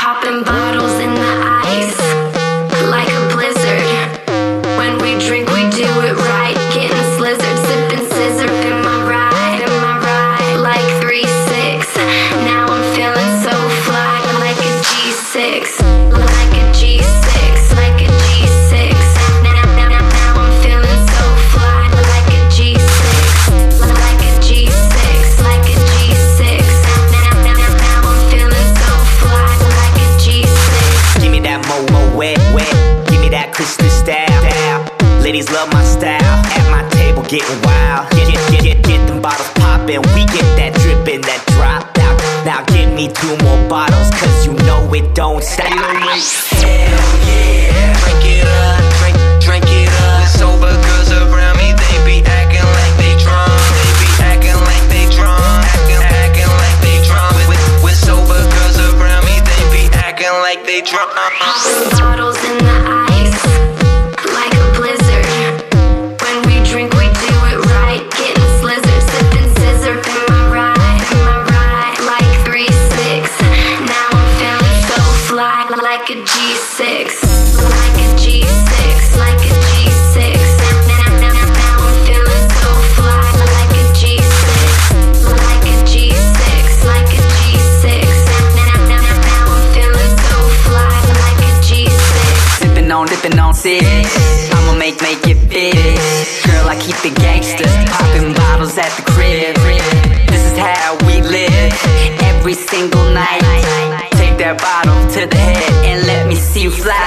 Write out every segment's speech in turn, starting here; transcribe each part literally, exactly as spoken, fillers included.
Popping bottles in the ice like a blizzard. When we drink, we do it right. Getting slizzard, sipping scissor in my ride, in my ride. Like three six. Now I'm feeling so fly, like a G six, like a G six, like a G six. Now, now, now, now I'm feeling so fly, like a G six, like a G six, like a G six. Now, now, now, now I'm feeling so fly, like a G six. Give me that mo-mo wet, wet. Give me that crystal style, style. Ladies love my style. At my table getting wild. Get, get, get, get, get them bottles poppin'. We get that drippin', that drop out. Now give me two more bottles, cause you know it don't stop. Hell yeah, drink it up, drink, drink it up. The sober girls around me, they be acting like they drunk. They be acting like they drunk, acting, acting like they drunk. With, with sober girls around me, they be acting like they drunk. Popping bottles in the ice like a blizzard. When we drink, we do it right. Getting slizzard, sipping scissor in my ride, in my ride. Like three six. Now I'm feeling so fly, like a G six, like a G six, like a G six. Now, now, now, now I'm feeling so fly, like a G six, like a G six, like a G six. Now, now, now, now I'm feeling so fly, like a G six. Sippin' on, dippin' on six. I'ma make, make it fit. Girl, I keep the gangsters popping bottles at the crib. This is how we live every single night. Take that bottle to the head and let me see you fly.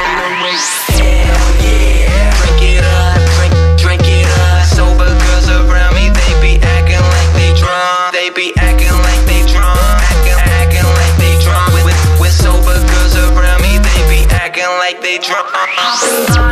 Hell yeah, drink it up, drink, drink it up. Sober girls around me, they be acting like they drunk. They be acting like they drunk, acting, acting like they drunk. With, with sober girls around me, they be acting like they drunk. Popping